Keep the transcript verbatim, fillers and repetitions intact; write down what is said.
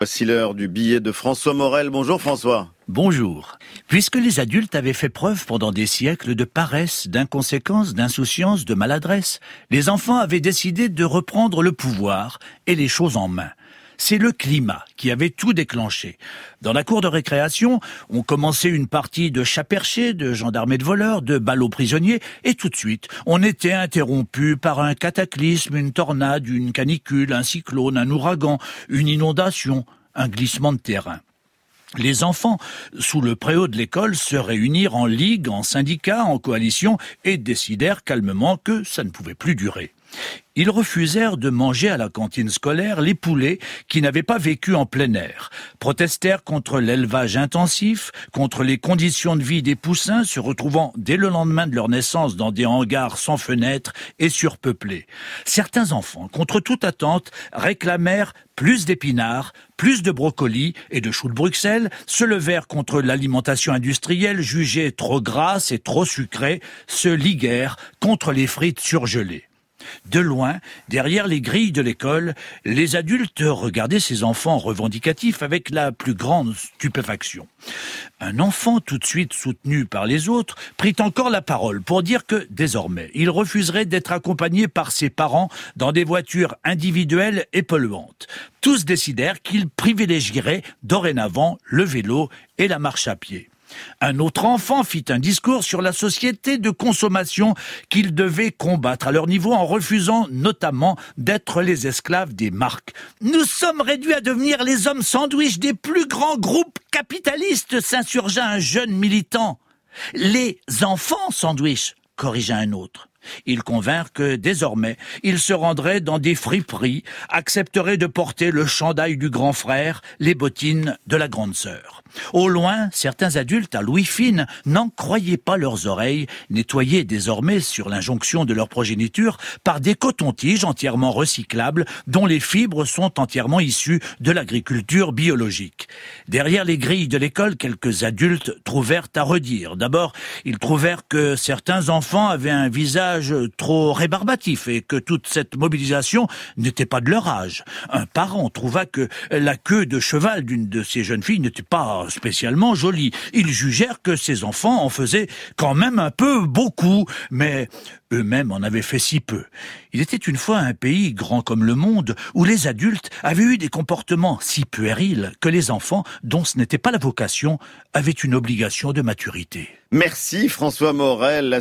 Voici l'heure du billet de François Morel. Bonjour François. Bonjour. Puisque les adultes avaient fait preuve pendant des siècles de paresse, d'inconséquence, d'insouciance, de maladresse, les enfants avaient décidé de reprendre le pouvoir et les choses en main. C'est le climat qui avait tout déclenché. Dans la cour de récréation, on commençait une partie de chat perché, de gendarmes et de voleurs, de ballots prisonniers, et tout de suite, on était interrompu par un cataclysme, une tornade, une canicule, un cyclone, un ouragan, une inondation, un glissement de terrain. Les enfants, sous le préau de l'école, se réunirent en ligue, en syndicat, en coalition, et décidèrent calmement que ça ne pouvait plus durer. Ils refusèrent de manger à la cantine scolaire les poulets qui n'avaient pas vécu en plein air, protestèrent contre l'élevage intensif, contre les conditions de vie des poussins se retrouvant dès le lendemain de leur naissance dans des hangars sans fenêtres et surpeuplés. Certains enfants, contre toute attente, réclamèrent plus d'épinards, plus de brocolis et de choux de Bruxelles, se levèrent contre l'alimentation industrielle jugée trop grasse et trop sucrée, se liguèrent contre les frites surgelées. De loin, derrière les grilles de l'école, les adultes regardaient ces enfants revendicatifs avec la plus grande stupéfaction. Un enfant tout de suite soutenu par les autres prit encore la parole pour dire que, désormais, il refuserait d'être accompagné par ses parents dans des voitures individuelles et polluantes. Tous décidèrent qu'ils privilégieraient dorénavant le vélo et la marche à pied. Un autre enfant fit un discours sur la société de consommation qu'ils devaient combattre à leur niveau en refusant notamment d'être les esclaves des marques. « Nous sommes réduits à devenir les hommes sandwich des plus grands groupes capitalistes », s'insurgea un jeune militant. « Les enfants sandwich », corrigea un autre. Ils convinrent que, désormais, ils se rendraient dans des friperies, accepteraient de porter le chandail du grand frère, les bottines de la grande sœur. Au loin, certains adultes à Louis Fine n'en croyaient pas leurs oreilles, nettoyées désormais sur l'injonction de leur progéniture par des cotons-tiges entièrement recyclables dont les fibres sont entièrement issues de l'agriculture biologique. Derrière les grilles de l'école, quelques adultes trouvèrent à redire. D'abord, ils trouvèrent que certains enfants avaient un visage trop rébarbatif et que toute cette mobilisation n'était pas de leur âge. Un parent trouva que la queue de cheval d'une de ces jeunes filles n'était pas spécialement jolie. Ils jugèrent que ces enfants en faisaient quand même un peu beaucoup, mais eux-mêmes en avaient fait si peu. Il était une fois un pays grand comme le monde où les adultes avaient eu des comportements si puérils que les enfants, dont ce n'était pas la vocation, avaient une obligation de maturité. Merci François Morel.